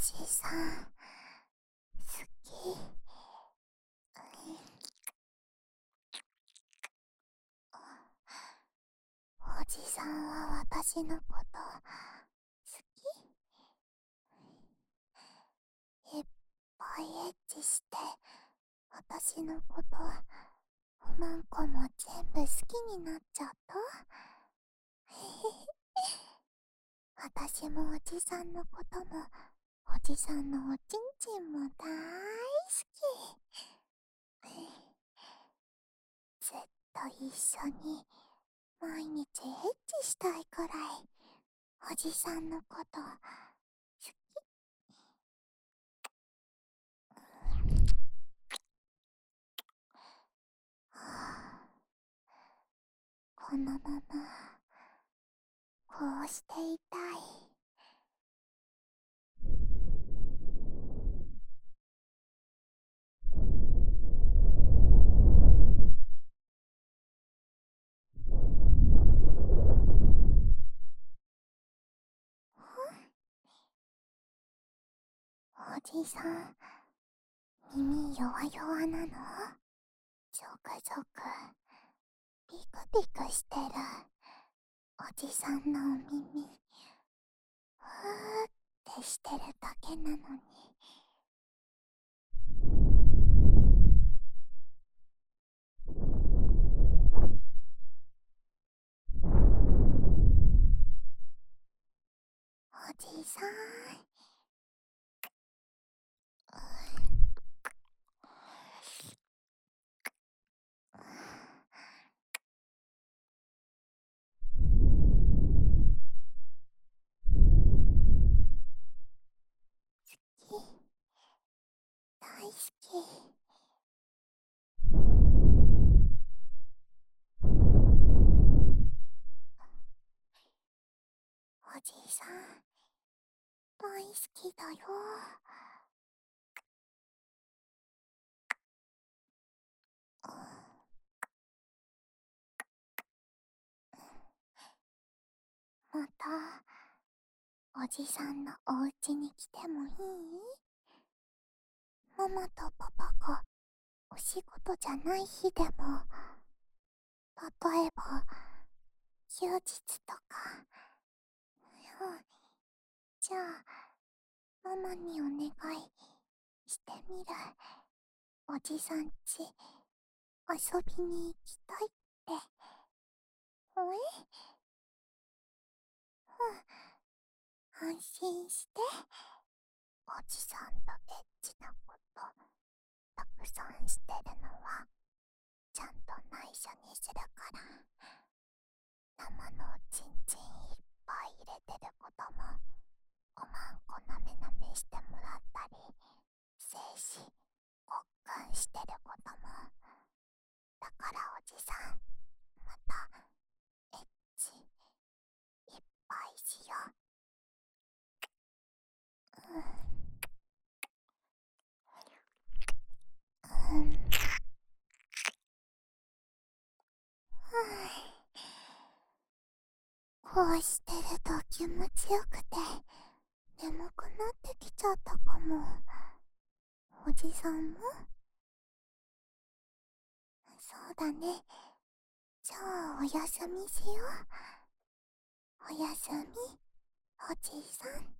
じさん、好き。おじさんは私のこと好き？いっぱいエッチして私のこと何個も全部好きになっちゃった？私もおじさんのこともおじさんのおちんちんも大好き。ずっと一緒に毎日エッチしたいくらいおじさんのこと好き。はあ、このままこうしていたい。おじさん、耳弱々なの？ゾクゾクピクピクしてるおじさんのお耳ふーってしてるだけなのに。おじさん、大好き。おじさん、大好きだよ。またおじさんのお家に来てもいい？ママとパパがお仕事じゃない日でも、例えば休日とか。うん、じゃあママにお願いしてみる。おじさんち遊びに行きたいって。うん、安心して。おじさんとエッチなことたくさんしてるのはちゃんと内緒にするから。生のおちんちんいっぱい入れてることもおまんこなめなめしてもらったり、精子ごっくんしてることも。だからおじさん、またエッチいっぱいしよう。うん、うん、こうしてると気持ちよくて眠くなってきちゃったかも。おじさんも？そうだね。じゃあおやすみしよう。おやすみ、おじさん。